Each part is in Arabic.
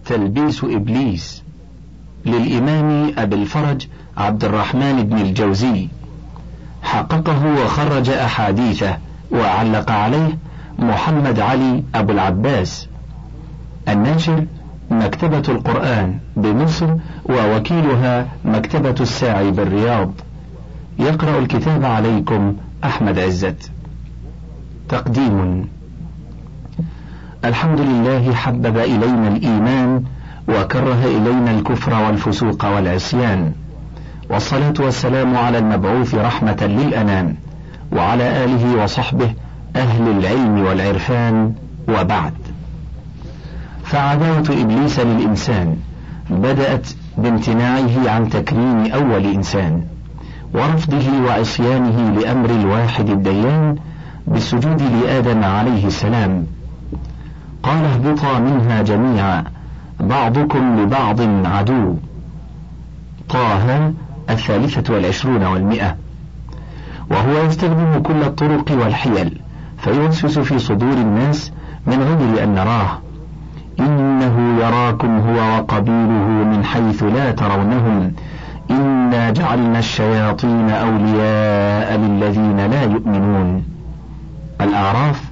تلبيس إبليس للإمام أبي الفرج عبد الرحمن بن الجوزي، حققه وخرج أحاديثه وعلق عليه محمد علي أبو العباس. الناشر مكتبة القرآن بمصر، ووكيلها مكتبة الساعي بالرياض. يقرأ الكتاب عليكم أحمد عزت. تقديم. الحمد لله حبب إلينا الإيمان وكره إلينا الكفر والفسوق والعصيان، والصلاة والسلام على المبعوث رحمة للأنام وعلى آله وصحبه أهل العلم والعرفان، وبعد. فعداوة إبليس للإنسان بدأت بامتناعه عن تكريم أول إنسان ورفضه وعصيانه لأمر الواحد الديان بالسجود لآدم عليه السلام. قال اهبطا منها جميعا بعضكم لبعض عدو. طه 23 و100. وهو يستخدم كل الطرق والحيل فيوسوس في صدور الناس من غير أن نراه. إنه يراكم هو وقبيله من حيث لا ترونهم إنا جعلنا الشياطين أولياء للذين لا يؤمنون. الأعراف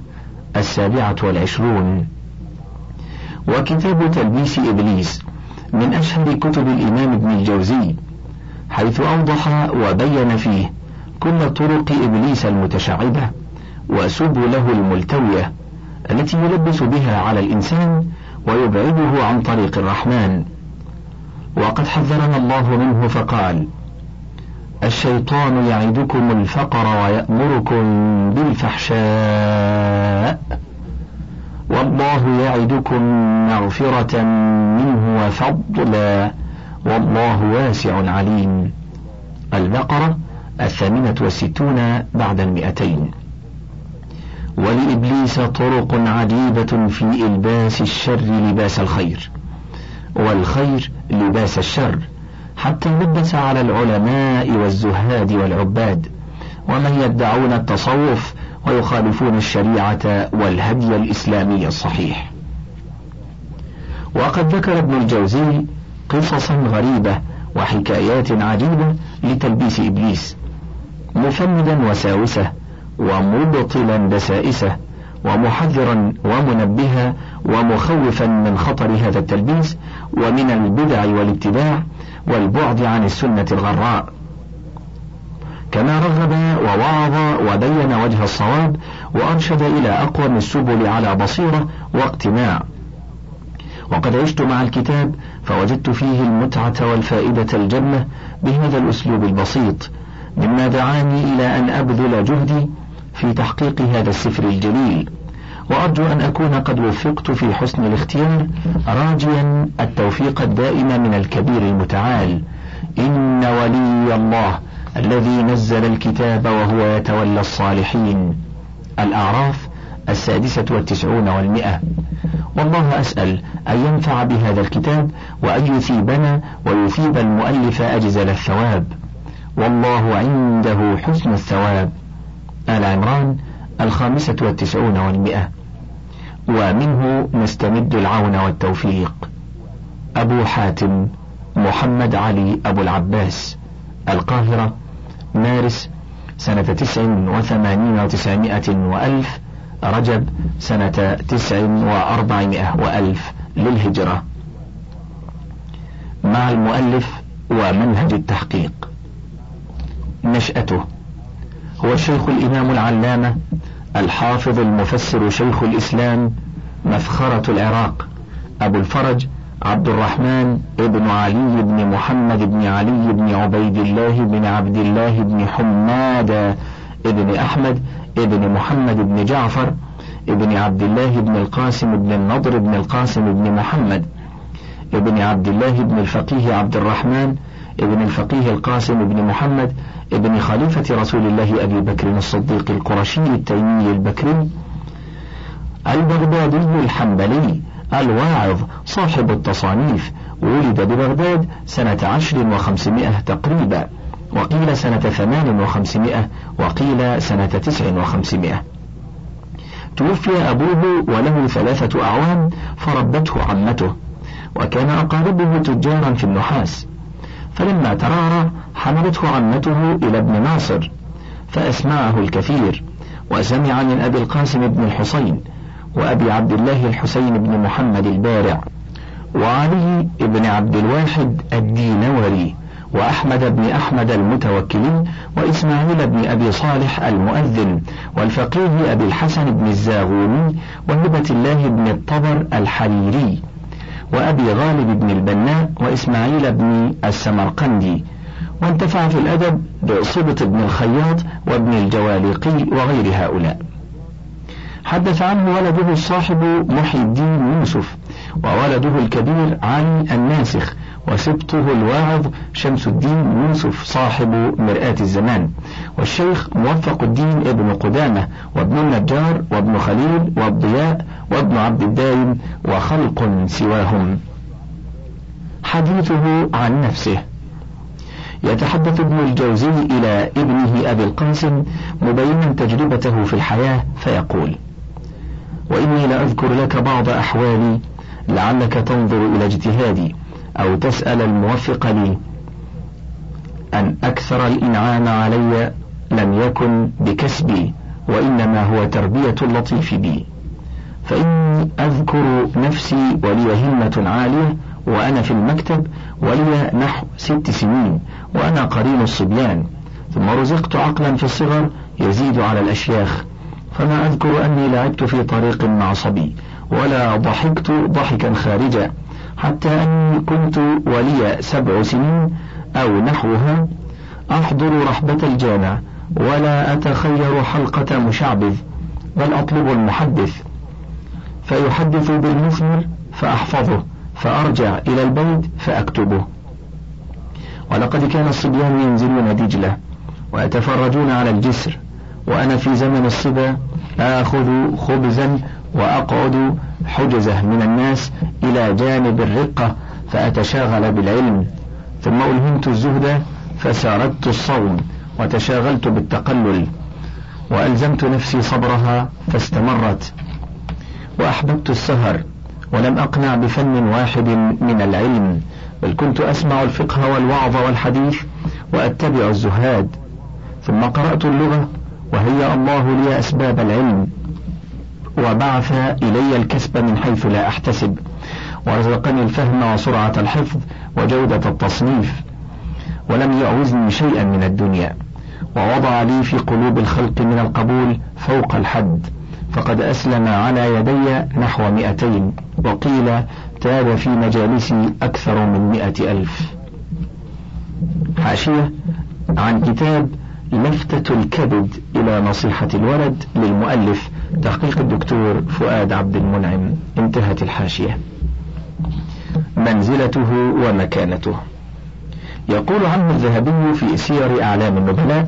27. وكتاب تلبيس إبليس من أشهر كتب الإمام ابن الجوزي، حيث أوضح وبين فيه كل طرق إبليس المتشعبة وسبله الملتوية التي يلبس بها على الإنسان ويبعده عن طريق الرحمن. وقد حذرنا الله منه فقال: الشيطان يعدكم الفقر ويأمركم بالفحشاء والله يعدكم مغفرة منه وفضلا والله واسع عليم. البقرة 68 بعد 200. ولإبليس طرق عجيبة في إلباس الشر لباس الخير، والخير لباس الشر، حتى لبس على العلماء والزهاد والعباد ومن يدعون التصوف ويخالفون الشريعة والهدي الإسلامي الصحيح. وقد ذكر ابن الجوزي قصصا غريبة وحكايات عجيبة لتلبيس إبليس، مفندا وساوسة ومبطلا دسائسه ومحذرا ومنبها ومخوفا من خطر هذا التلبيس ومن البدع والابتداع والبعد عن السنة الغراء، كما رغب ووعظ وبين وجه الصواب وأرشد إلى أقوم السبل على بصيرة واقتناع. وقد عشت مع الكتاب فوجدت فيه المتعة والفائدة الجمة بهذا الأسلوب البسيط، مما دعاني إلى أن أبذل جهدي في تحقيق هذا السفر الجليل، وأرجو أن أكون قد وفقت في حسن الاختيار، راجيا التوفيق الدائم من الكبير المتعال. إن ولي الله الذي نزل الكتاب وهو يتولى الصالحين. الأعراف 96 و100. والله أسأل أن ينفع بهذا الكتاب وأن يثيبنا ويثيب المؤلف أجزل الثواب، والله عنده حسن الثواب. آل عمران 95 و100. ومنه نستمد العون والتوفيق. أبو حاتم محمد علي أبو العباس، القاهرة، مارس سنة 89 و900 و1000، رجب سنة 9 و400 و1000 للهجرة. مع المؤلف ومنهج التحقيق. نشأته: هو الشيخ الإمام العلامة الحافظ المفسر شيخ الإسلام مفخرة العراق أبو الفرج عبد الرحمن ابن علي بن محمد بن علي بن عبيد الله بن عبد الله بن حماد ابن أحمد ابن محمد بن جعفر ابن عبد الله بن القاسم بن النضر بن القاسم بن محمد ابن عبد الله بن الفقيه عبد الرحمن ابن الفقيه القاسم بن محمد ابن خليفة رسول الله أبي بكر الصديق القرشي التيمي البكري البغدادي الحنبلي الواعظ صاحب التصانيف. ولد ببغداد سنة 10 و500 تقريبا، وقيل سنة 8 و500 وقيل سنة 9 و500. توفي أبوه وله 3 أعوام فربته عمته، وكان أقاربه تجارا في النحاس. فلما ترعرع حملته عمته إلى ابن ناصر فأسمعه الكثير، وسمع من أبي القاسم بن الحسين وأبي عبد الله الحسين بن محمد البارع وعلي بن عبد الواحد الدينوري وأحمد بن أحمد المتوكلي وإسماعيل بن أبي صالح المؤذن والفقيه أبي الحسن بن الزاغوني وهبة الله بن الطبر الحريري وأبي غالب بن البناء وإسماعيل بن السمرقندي، وانتفع في الأدب بصبط بن الخياط وابن الجواليقي وغير هؤلاء. حدث عنه ولده الصاحب محي الدين يوسف، وولده الكبير علي الناسخ، وسبطه الواعظ شمس الدين يوسف صاحب مرآة الزمان، والشيخ موفق الدين ابن قدامة وابن النجار وابن خليل والضياء وابن عبد الدائم وخلق سواهم. حديثه عن نفسه. يتحدث ابن الجوزي إلى ابنه أبي القاسم مبينا تجربته في الحياة فيقول: وإني لأذكر لك بعض أحوالي لعلك تنظر إلى اجتهادي أو تسأل الموفق لي. أن أكثر الإنعام علي لم يكن بكسبي، وإنما هو تربية اللطيف بي. فإني أذكر نفسي ولي همة عالية وأنا في المكتب، ولي نحو 6 سنين وأنا قرين الصبيان، ثم رزقت عقلا في الصغر يزيد على الأشياخ، فما أذكر أني لعبت في طريق مع صبي ولا ضحكت ضحكا خارجا، حتى أني كنت ولي 7 سنين أو نحوها أحضر رحبة الجامع ولا أتخير حلقة مشعبذ، بل أطلب المحدث فيحدث بالمثمر فأحفظه، فأرجع إلى البيت فأكتبه. ولقد كان الصبيان ينزلون دجلة ويتفرجون على الجسر، وأنا في زمن الصبا آخذ خبزا وأقعد حجزه من الناس إلى جانب الرقة فأتشاغل بالعلم، ثم ألهمت الزهد فساردت الصوم وتشاغلت بالتقلل، وألزمت نفسي صبرها فاستمرت، وأحببت السهر ولم أقنع بفن واحد من العلم، بل كنت أسمع الفقه والوعظ والحديث وأتبع الزهاد. ثم قرأت اللغة وهيأ الله لي أسباب العلم وبعث إلي الكسب من حيث لا أحتسب، ورزقني الفهم وسرعة الحفظ وجودة التصنيف، ولم يعوزني شيئا من الدنيا، ووضع لي في قلوب الخلق من القبول فوق الحد، فقد أسلم على يدي نحو 200، وقيل تاب في مجالسي أكثر من 100,000. حاشية عن كتاب لفتة الكبد إلى نصيحة الولد للمؤلف، تحقيق الدكتور فؤاد عبد المنعم. انتهت الحاشية. منزلته ومكانته. يقول عنه الذهبي في سير أعلام النبلاء: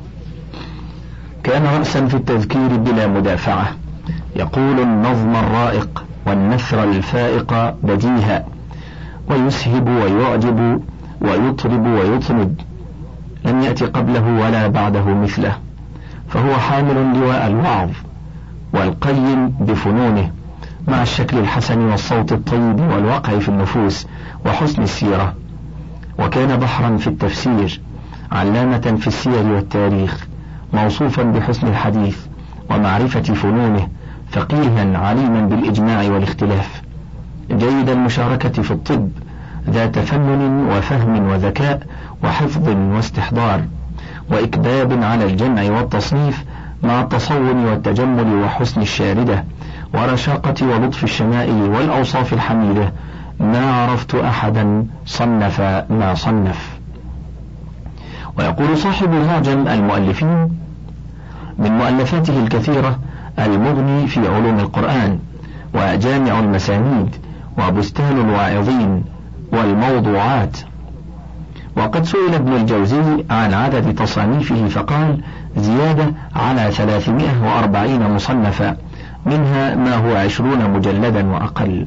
كان رأسا في التذكير بلا مدافعة، يقول النظم الرائق والنثر الفائق بديها، ويسهب ويعجب ويطرب ويطرد، لم يأتي قبله ولا بعده مثله، فهو حامل لواء الوعظ والقيم بفنونه، مع الشكل الحسن والصوت الطيب والوقع في النفوس وحسن السيرة. وكان بحرا في التفسير، علامة في السير والتاريخ، موصوفا بحسن الحديث ومعرفة فنونه، فقيها عليما بالإجماع والاختلاف، جيد المشاركة في الطب، ذا تفنن وفهم وذكاء وحفظ واستحضار وإكباب على الجمع والتصنيف، مع التصون والتجمل وحسن الشاردة ورشاقة ولطف الشمائل والأوصاف الحميدة. ما عرفت أحدا صنف ما صنف. ويقول صاحب معجم المؤلفين: من مؤلفاته الكثيرة المغني في علوم القرآن، وجامع المسانيد، وبستان الواعظين، والموضوعات. وقد سئل ابن الجوزي عن عدد تصانيفه فقال: زيادة على 340 مصنفا، منها ما هو 20 مجلدا وأقل.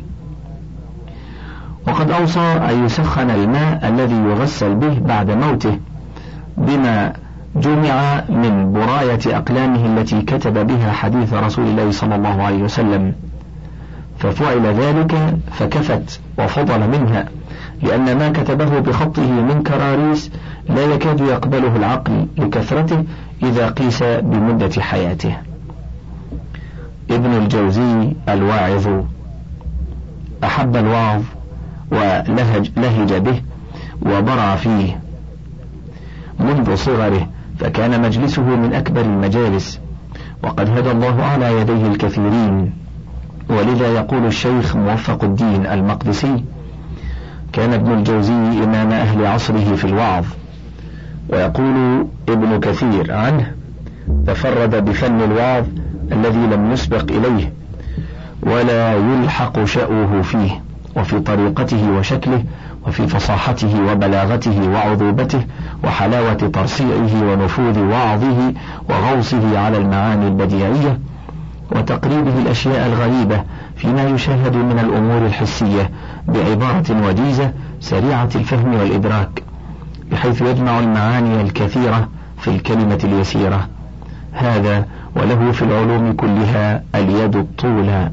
وقد أوصى أن يسخن الماء الذي يغسل به بعد موته بما جمع من براية أقلامه التي كتب بها حديث رسول الله صلى الله عليه وسلم، ففعل ذلك فكفت وفضل منها، لأن ما كتبه بخطه من كراريس لا يكاد يقبله العقل لكثرته إذا قيس بمدة حياته. ابن الجوزي الواعظ أحب الوعظ ولهج به وبرع فيه منذ صغره، فكان مجلسه من أكبر المجالس، وقد هدى الله على يديه الكثيرين. ولذا يقول الشيخ موفق الدين المقدسي: كان ابن الجوزي إمام أهل عصره في الوعظ. ويقول ابن كثير عنه: تفرد بفن الوعظ الذي لم يسبق إليه ولا يلحق شأوه فيه، وفي طريقته وشكله، وفي فصاحته وبلاغته وعذوبته وحلاوة ترصيعه ونفوذ وعظه وغوصه على المعاني البديعية وتقريبه الأشياء الغريبة فيما يشاهد من الأمور الحسية بعبارة وجيزة سريعة الفهم والإدراك، بحيث يجمع المعاني الكثيرة في الكلمة اليسيرة. هذا وله في العلوم كلها اليد الطولى.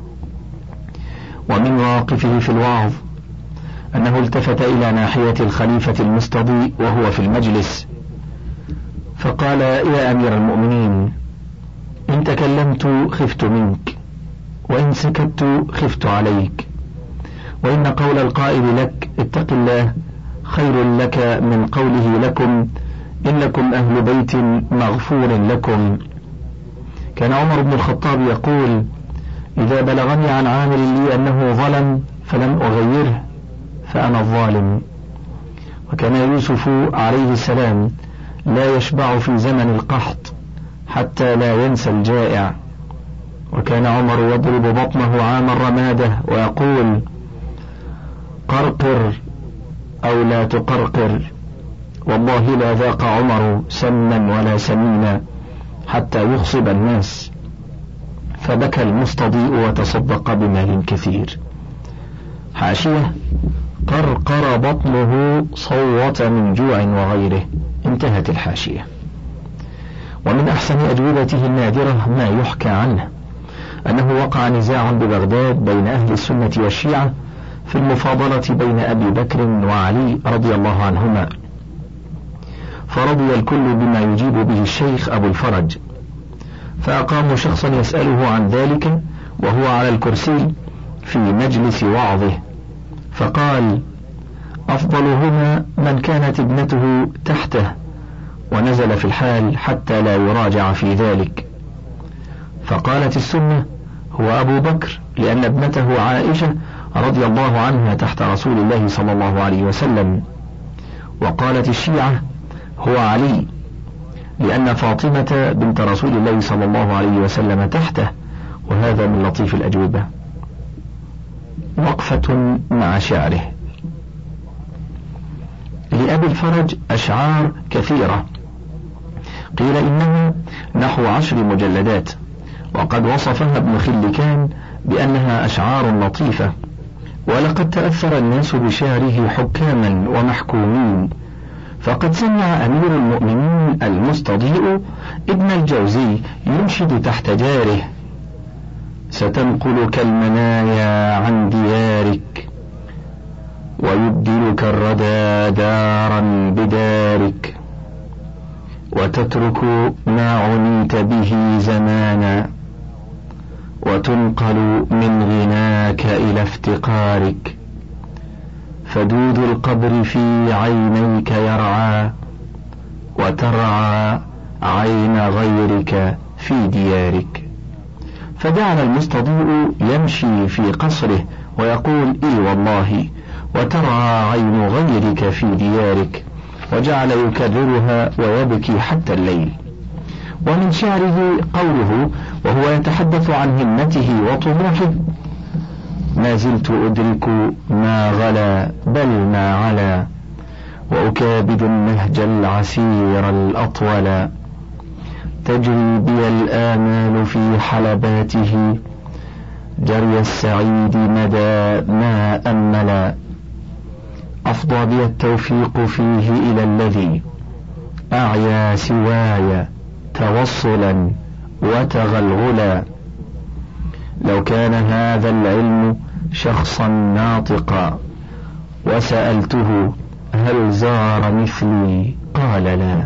ومن مواقفه في الوعظ أنه التفت إلى ناحية الخليفة المستضيء وهو في المجلس فقال: يا أمير المؤمنين، إن تكلمت خفت منك، وإن سكت خفت عليك، وإن قول القائل لك اتق الله خير لك من قوله لكم إنكم أهل بيت مغفور لكم. كان عمر بن الخطاب يقول: إذا بلغني عن عامل لي أنه ظلم فلم أغيره فأنا الظالم. وكان يوسف عليه السلام لا يشبع في زمن القحط حتى لا ينسى الجائع. وكان عمر يضرب بطنه عام الرمادة ويقول: قرقر أو لا تقرقر، والله لا ذاق عمر سما ولا سمينا حتى يخصب الناس. فبكى المستضيء وتصدق بمال كثير. حاشية: قرقر بطنه صوت من جوع وغيره. انتهت الحاشية. ومن أحسن أجوبته النادرة ما يحكى عنه أنه وقع نزاع ببغداد بين أهل السنة والشيعة في المفاضلة بين أبي بكر وعلي رضي الله عنهما، فرضي الكل بما يجيب به الشيخ أبو الفرج، فأقاموا شخصا يسأله عن ذلك وهو على الكرسي في مجلس وعظه، فقال: أفضلهما من كانت ابنته تحته، ونزل في الحال حتى لا يراجع في ذلك. فقالت السنة: هو أبو بكر، لأن ابنته عائشة رضي الله عنها تحت رسول الله صلى الله عليه وسلم. وقالت الشيعة: هو علي، لأن فاطمة بنت رسول الله صلى الله عليه وسلم تحته. وهذا من لطيف الأجوبة. وقفة مع شعره. لأبي الفرج أشعار كثيرة، قيل إنها نحو 10 مجلدات، وقد وصفها ابن خلكان بأنها أشعار لطيفة. ولقد تأثر الناس بشعره حكاما ومحكومين، فقد سمع أمير المؤمنين المستضيء ابن الجوزي ينشد تحت جاره: ستنقلك المنايا عن ديارك، ويبدلك الردى دارا بدارك، وتترك ما عنيت به زمانا، وتنقل من غناك إلى افتقارك، فدود القبر في عينيك يرعى، وترعى عين غيرك في ديارك. فجعل المستضيء يمشي في قصره ويقول: إي والله، وترعى عين غيرك في ديارك، وجعل يكررها ويبكي حتى الليل. ومن شعره قوله وهو يتحدث عن همته وطموحه: ما زلت أدرك ما غلا بل ما علا، وأكابد النهج العسير الأطول، تجري بي الآمال في حلباته، جري السعيد مدى ما أملا، أفضى بي التوفيق فيه إلى الذي أعيا سواي توصلا وتغلغلا، لو كان هذا العلم شخصا ناطقا وسألته هل زار مثلي قال لا.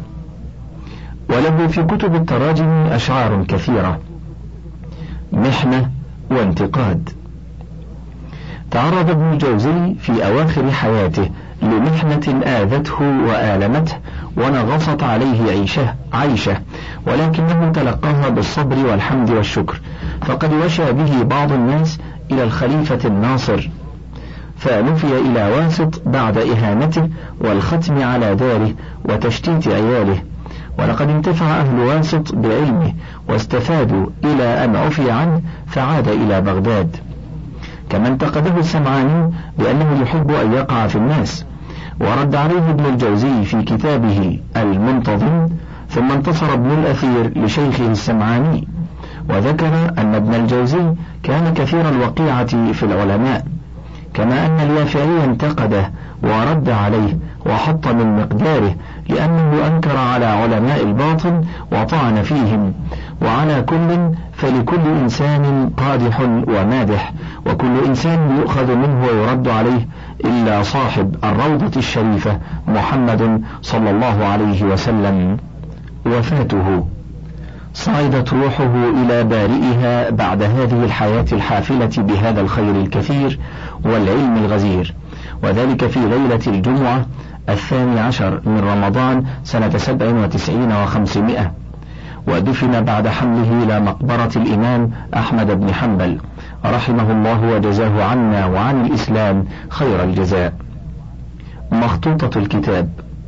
وله في كتب التراجم أشعار كثيرة. محنة وانتقاد. تعرض ابن الجوزي في أواخر حياته لمحنة آذته وآلمته ونغصت عليه عيشه، ولكنه تلقاها بالصبر والحمد والشكر، فقد وشى به بعض الناس إلى الخليفة الناصر، فنفي إلى واسط بعد إهانته والختم على داره وتشتيت عياله، ولقد انتفع أهل واسط بعلمه واستفادوا إلى أن عفي عنه فعاد إلى بغداد. كما انتقده السمعاني بأنه يحب أن يقع في الناس، ورد عليه ابن الجوزي في كتابه المنتظم. ثم انتصر ابن الأثير لشيخه السمعاني، وذكر أن ابن الجوزي كان كثير الوقيعة في العلماء، كما أن اليافعي انتقده ورد عليه وحط من مقداره، لأنه أنكر على علماء الباطل وطعن فيهم. وعلى كل فلكل إنسان قادح ومادح، وكل إنسان يؤخذ منه ويرد عليه، إلا صاحب الروضة الشريفة محمد صلى الله عليه وسلم. وفاته. صعدت روحه إلى بارئها بعد هذه الحياة الحافلة بهذا الخير الكثير والعلم الغزير، وذلك في ليلة الجمعة 12 من رمضان سنة 97 و500، ودفن بعد حمله إلى مقبرة الإمام أحمد بن حنبل رحمه الله وجزاه عنا وعن الإسلام خير الجزاء. مخطوطة الكتاب.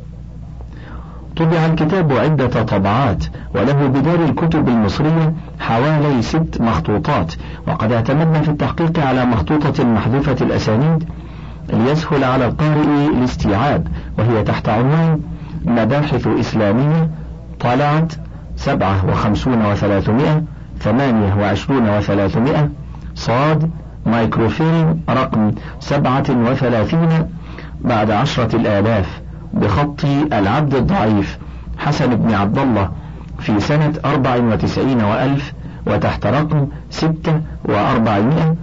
طبع الكتاب عدة طبعات، وله بدار الكتب المصرية حوالي 6 مخطوطات، وقد اعتمدنا في التحقيق على مخطوطة محذوفة الأسانيد ليسهل على القارئ الاستيعاب، وهي تحت عنوان مباحث إسلامية، طلعت 57 و300 28 و300 صاد مايكروفيلم رقم 37 بعد 10,000 بخط العبد الضعيف حسن بن عبد الله في سنة 94 وألف، وتحت رقم 46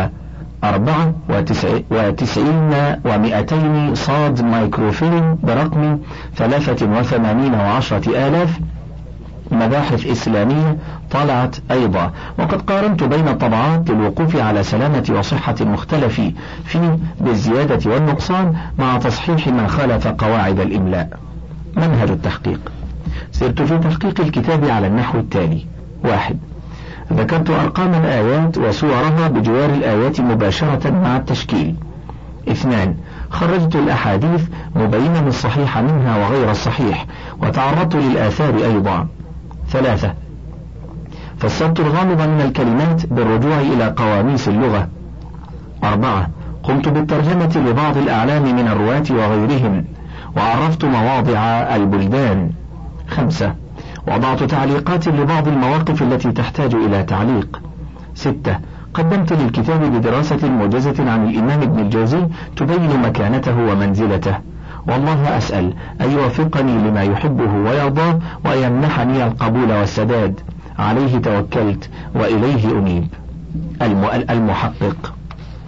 و94 و200 صاد مايكروفيلم برقم 83 و10,000 مباحث إسلامية طلعت أيضا. وقد قارنت بين الطبعات للوقوف على سلامة وصحة المختلف فيه بالزيادة والنقصان مع تصحيح ما خالف قواعد الإملاء. منهج التحقيق. سرت في تحقيق الكتاب على النحو التالي: 1. ذكرت أرقام الآيات وصورها بجوار الآيات مباشرة مع التشكيل. 2. خرجت الأحاديث مبينا الصحيح منها وغير الصحيح، وتعرضت للآثار أيضا. 3. فسرت الغامض من الكلمات بالرجوع إلى قواميس اللغة. 4. قمت بالترجمة لبعض الأعلام من الرواة وغيرهم، وعرفت مواضع البلدان. 5. وضعت تعليقات لبعض المواقف التي تحتاج إلى تعليق. 6. قدمت للكتاب بدراسة موجزة عن الإمام ابن الجوزي تبين مكانته ومنزلته، والله أسأل أن يوفقني لما يحبه ويرضاه ويمنحني القبول والسداد. عليه توكلت وإليه أنيب. المحقق.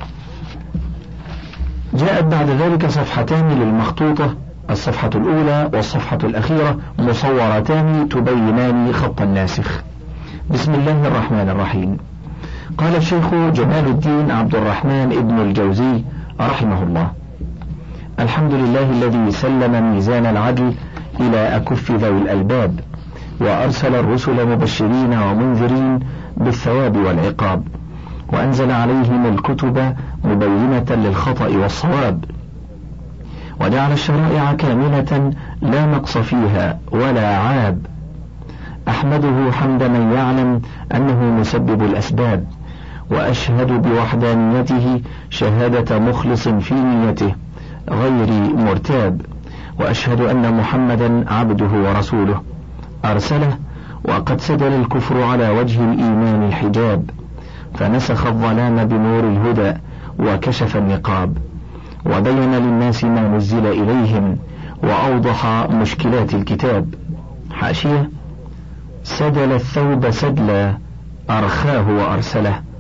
جاءت بعد ذلك صفحتان للمخطوطة، الصفحة الأولى والصفحة الأخيرة مصورتان تبينان خط الناسخ. بسم الله الرحمن الرحيم. قال الشيخ جمال الدين عبد الرحمن ابن الجوزي رحمه الله: الحمد لله الذي سلم ميزان العدل إلى أكف ذوي الألباب، وأرسل الرسل مبشرين ومنذرين بالثواب والعقاب، وأنزل عليهم الكتب مبينة للخطأ والصواب، وجعل الشرائع كاملة لا نقص فيها ولا عاب. أحمده حمد من يعلم أنه مسبب الأسباب، وأشهد بوحدانيته شهادة مخلص في نيته غير مرتاب، وأشهد أن محمدا عبده ورسوله أرسله، وقد سدل الكفر على وجه الإيمان الحجاب، فنسخ الظلام بنور الهدى وكشف النقاب، وبين للناس ما نزل إليهم، وأوضح مشكلات الكتاب. حاشية: سدل الثوب سدلا أرخاه وأرسله،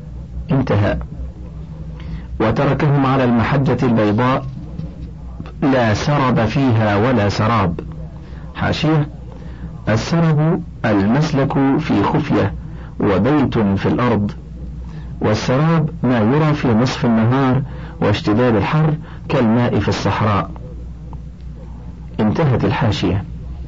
انتهى. وتركهم على المحجة البيضاء لا سرب فيها ولا سراب. حاشية: السرب المسلك في خفية وبيت في الأرض، والسراب ما يرى في نصف النهار واشتداد الحر كالماء في الصحراء. انتهت الحاشية.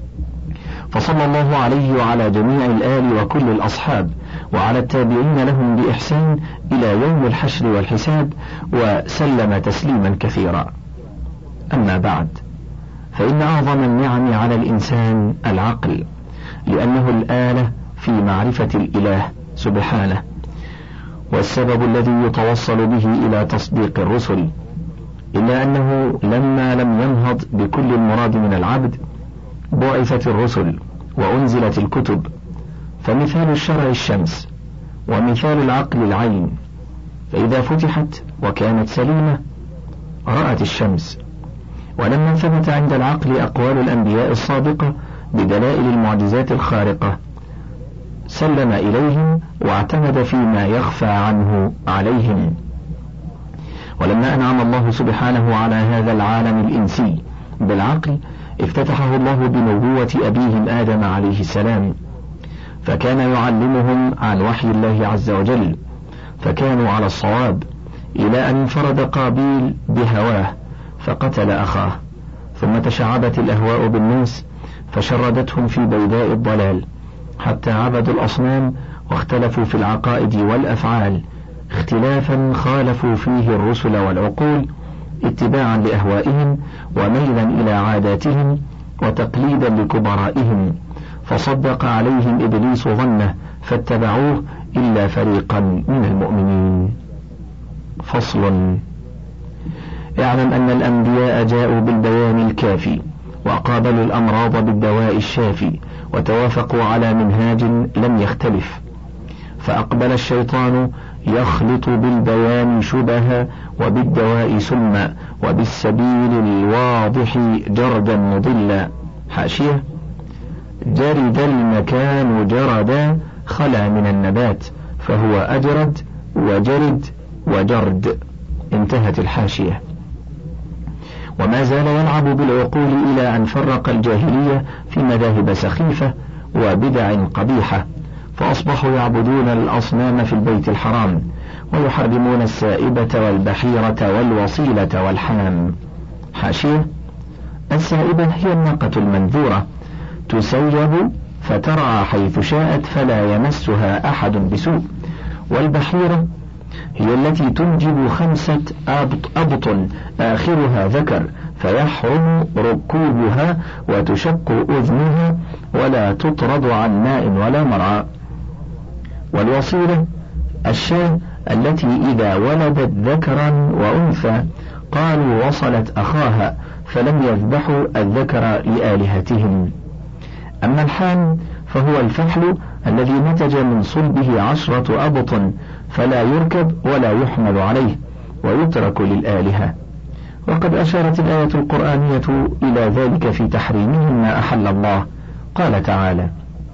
فصلى الله عليه وعلى جميع الآل وكل الأصحاب وعلى التابعين لهم بإحسان إلى يوم الحشر والحساب، وسلم تسليما كثيرا. أما بعد، فإن أعظم النعم على الإنسان العقل، لأنه الآلة في معرفة الإله سبحانه، والسبب الذي يتوصل به إلى تصديق الرسل، إلا أنه لما لم ينهض بكل المراد من العبد بعثت الرسل وأنزلت الكتب. فمثال الشرع الشمس، ومثال العقل العين، فإذا فتحت وكانت سليمة رأت الشمس. ولما ثبت عند العقل أقوال الأنبياء الصادقة بدلائل المعجزات الخارقة سلم إليهم واعتمد فيما يخفى عنه عليهم. ولما أنعم الله سبحانه على هذا العالم الإنسي بالعقل افتتحه الله بنبوة أبيهم آدم عليه السلام، فكان يعلمهم عن وحي الله عز وجل، فكانوا على الصواب، إلى أن انفرد قابيل بهواه فقتل أخاه، ثم تشعبت الأهواء بالناس فشردتهم في بيداء الضلال حتى عبدوا الأصنام واختلفوا في العقائد والأفعال اختلافا خالفوا فيه الرسل والعقول، اتباعا لأهوائهم وميلا إلى عاداتهم وتقليدا لكبرائهم، فصدق عليهم إبليس ظنه فاتبعوه إلا فريقا من المؤمنين. فصل. اعلم أن الأنبياء جاءوا بالبيان الكافي وقابلوا الأمراض بالدواء الشافي، وتوافقوا على منهاج لم يختلف، فأقبل الشيطان يخلط بالبيان شبها وبالدواء سما وبالسبيل الواضح جردا مضلا. حاشية: جرد المكان جردا خلا من النبات، فهو أجرد وجرد وجرد. انتهت الحاشية. وما زال يلعب بالعقول إلى أن فرق الجاهلية في مذاهب سخيفة وبدع قبيحة، فأصبحوا يعبدون الأصنام في البيت الحرام، ويحرمون السائبة والبحيرة والوصيلة والحمام. حاشية: السائبة هي الناقة المنذورة تسيب فترعى حيث شاءت فلا يمسها أحد بسوء، والبحيرة هي التي تنجب 5 أبط آخرها ذكر فيحرم ركوبها وتشق أذنها ولا تطرد عن ماء ولا مرعى. والوصيلة الشاة التي إذا ولدت ذكرا وأنثى قالوا وصلت أخاها فلم يذبحوا الذكر لآلهتهم. أما الحام فهو الفحل الذي نتج من صلبه 10 أبط فلا يركب ولا يحمل عليه ويترك للآلهة. وقد أشارت الآية القرآنية إلى ذلك في تحريمه ما أحل الله. قال تعالى: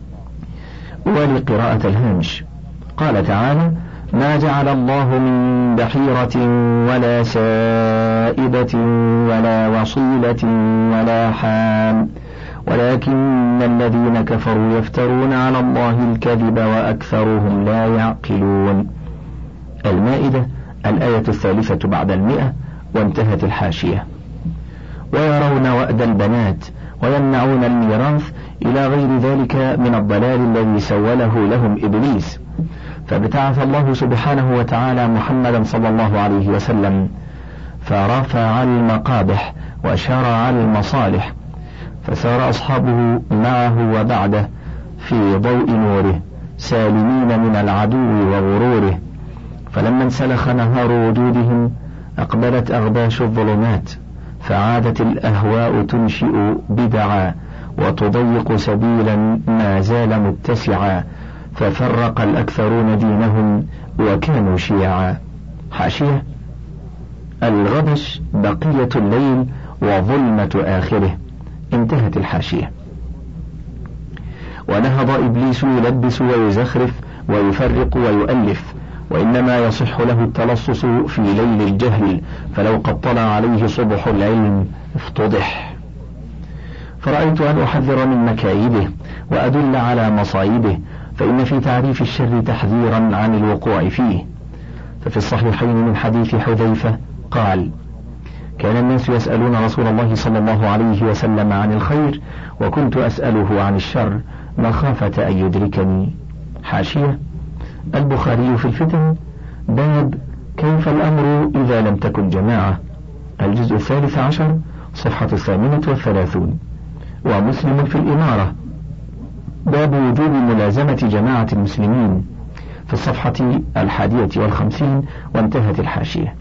ولقراءة الهامش قال تعالى: ما جعل الله من بحيرة ولا سائبة ولا وصيلة ولا حام ولكن الذين كفروا يفترون على الله الكذب وأكثرهم لا يعقلون. المائدة الآية 3 بعد 100. وانتهت الحاشية. ويرون وأد البنات ويمنعون الميراث إلى غير ذلك من الضلال الذي سوله لهم إبليس، فابتعث الله سبحانه وتعالى محمدا صلى الله عليه وسلم فرفع المقابح وشرع المصالح، فسار أصحابه معه وبعده في ضوء نوره سالمين من العدو وغروره. فلما انسلخ نهار وجودهم أقبلت أغباش الظلمات، فعادت الأهواء تنشئ بدعا وتضيق سبيلا ما زال متسعا، ففرق الأكثرون دينهم وكانوا شيعا. حاشية: الغبش بقية الليل وظلمة آخره. انتهت الحاشية. ونهض إبليس يلبس ويزخرف ويفرق ويؤلف، وإنما يصح له التلصص في ليل الجهل، فلو قد طلع عليه صبح العلم افتضح. فرأيت أن أحذر من مكايده وأدل على مصايبه، فإن في تعريف الشر تحذيرا عن الوقوع فيه. ففي الصحيحين من حديث حذيفة قال: كان الناس يسألون رسول الله صلى الله عليه وسلم عن الخير، وكنت أسأله عن الشر مخافة أن يدركني. حاشية: البخاري في الفتن، باب كيف الأمر إذا لم تكن جماعة، الجزء 13 صفحة 38. ومسلم في الإمارة، باب وجوب ملازمة جماعة المسلمين، في الصفحة 51، وانتهت الحاشية.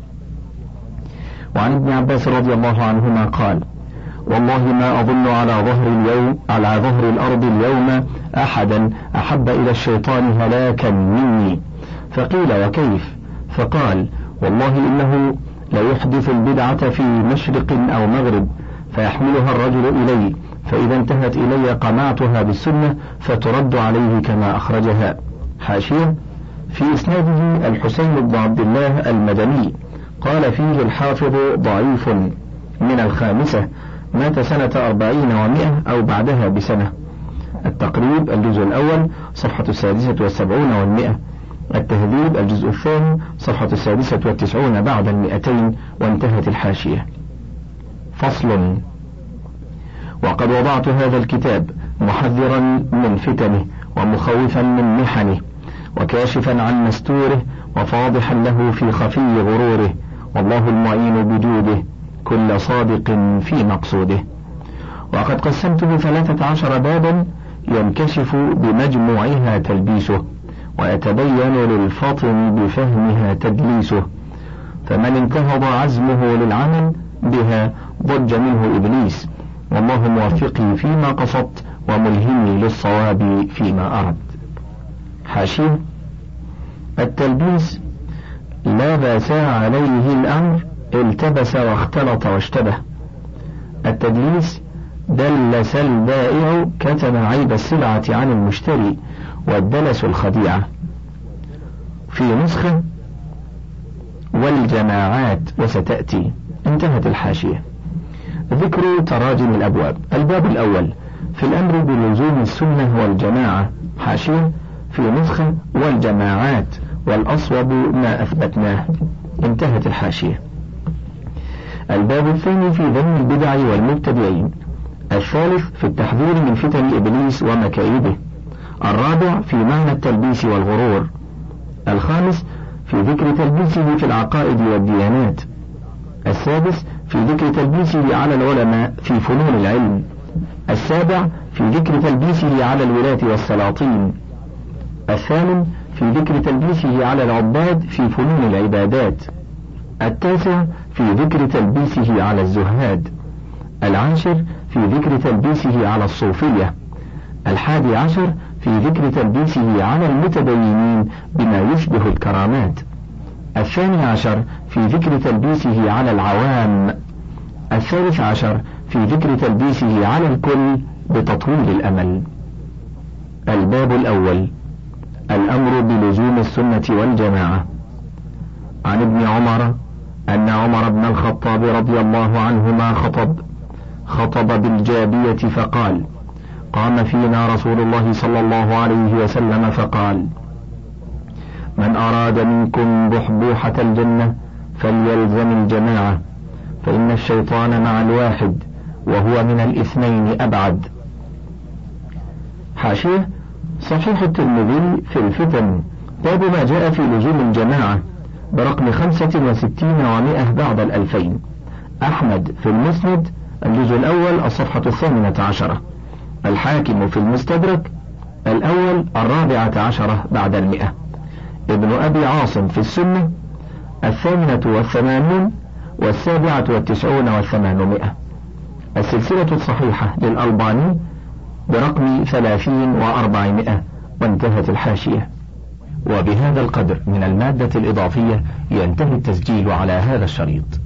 وعن ابن عباس رضي الله عنهما قال: والله ما أظن على ظهر الأرض اليوم أحدا أحب إلى الشيطان هلاكا مني. فقيل: وكيف؟ فقال: والله إنه ليحدث البدعة في مشرق أو مغرب، فيحملها الرجل إلي، فإذا انتهت إلي قمعتها بالسنة فترد عليه كما أخرجها. حاشية: في إسناده الحسين بن عبد الله المدني، قال فيه الحافظ ضعيف من الخامسة، مات سنة 40 و100 أو بعدها بسنة. التقريب الجزء الأول صفحة 76 و100، التهذيب الجزء الثاني صفحة 96 بعد 200، وانتهت الحاشية. فصل: وقد وضعت هذا الكتاب محذرا من فتنه، ومخوفا من محنه، وكاشفا عن مستوره، وفاضحا له في خفي غروره، والله المعين بجوده كل صادق في مقصوده. وقد قسمته 13 بابا ينكشف بمجموعها تلبيسه، ويتبين للفطن بفهمها تدليسه، فمن انتهض عزمه للعمل بها ضج منه إبليس، والله موفقي فيما قصدت وملهمي للصواب فيما أرد. حاشية: التلبيس لا باس عليه الأمر التبس واختلط واشتبه. التدليس دلس البائع كتم عيب السلعة عن المشتري، والدلس الخديعة. في نسخة والجماعات وستأتي، انتهت الحاشية. ذكر تراجم الأبواب. الباب الأول في الأمر بلزوم السنة والجماعة. حاشية: في نسخة والجماعات، والأصوب ما أثبتناه، انتهت الحاشية. الباب الثاني في ذم البدع والمبتدعين. الثالث في التحذير من فتن إبليس ومكائده. الرابع في معنى التلبيس والغرور. الخامس في ذكر تلبيسه في العقائد والديانات. السادس في ذكر تلبيسه على العلماء في فنون العلم. السابع في ذكر تلبيسه على الولاة والسلاطين. الثامن في ذكر تلبيسه على العباد في فنون العبادات. التاسع في ذكر تلبيسه على الزهاد. العاشر في ذكر تلبيسه على الصوفية. 11 في ذكر تلبيسه على المتدينين بما يشبه الكرامات. 12 في ذكر تلبيسه على العوام. 13 في ذكر تلبيسه على الكل بتطويل الأمل. الباب الأول الأمر بلزوم السنة والجماعة. عن ابن عمر أن عمر بن الخطاب رضي الله عنهما خطب بالجابية فقال: قام فينا رسول الله صلى الله عليه وسلم فقال: من أراد منكم بحبوحة الجنة فليلزم الجماعة، فإن الشيطان مع الواحد وهو من الاثنين أبعد. حاشية: صحيح الترمذي في الفتن، باب ما جاء في لزوم الجماعة، برقم 65 و100 بعد 2000. أحمد في المسند الجزء الأول الصفحة 18. الحاكم في المستدرك الأول 14 بعد 100. ابن أبي عاصم في السنة 88 و97 و800. السلسلة الصحيحة للألباني برقم 30 و400، وانتهت الحاشية. وبهذا القدر من المادة الإضافية ينتهي التسجيل على هذا الشريط.